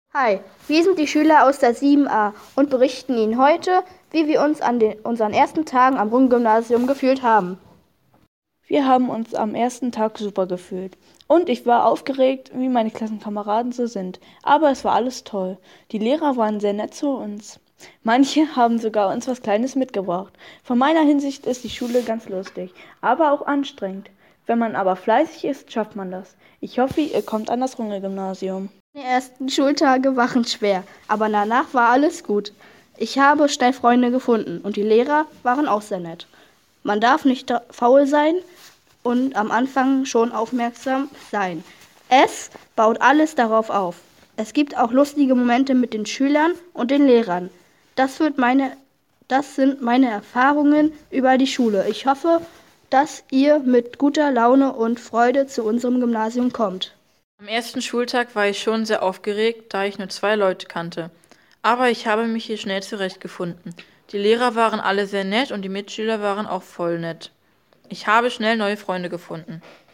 Hi, wir sind die Schüler aus der 7a und berichten Ihnen heute, wie wir uns an unseren ersten Tagen am Runge-Gymnasium gefühlt haben. Wir haben uns am ersten Tag super gefühlt. Und ich war aufgeregt, wie meine Klassenkameraden so sind. Aber es war alles toll. Die Lehrer waren sehr nett zu uns. Manche haben sogar uns was Kleines mitgebracht. Von meiner Hinsicht ist die Schule ganz lustig, aber auch anstrengend. Wenn man aber fleißig ist, schafft man das. Ich hoffe, ihr kommt an das Runge-Gymnasium. Die ersten Schultage waren schwer, aber danach war alles gut. Ich habe schnell Freunde gefunden und die Lehrer waren auch sehr nett. Man darf nicht faul sein und am Anfang schon aufmerksam sein. Es baut alles darauf auf. Es gibt auch lustige Momente mit den Schülern und den Lehrern. Das sind meine Erfahrungen über die Schule. Ich hoffe, dass ihr mit guter Laune und Freude zu unserem Gymnasium kommt. Am ersten Schultag war ich schon sehr aufgeregt, da ich nur 2 Leute kannte. Aber ich habe mich hier schnell zurechtgefunden. Die Lehrer waren alle sehr nett und die Mitschüler waren auch voll nett. Ich habe schnell neue Freunde gefunden.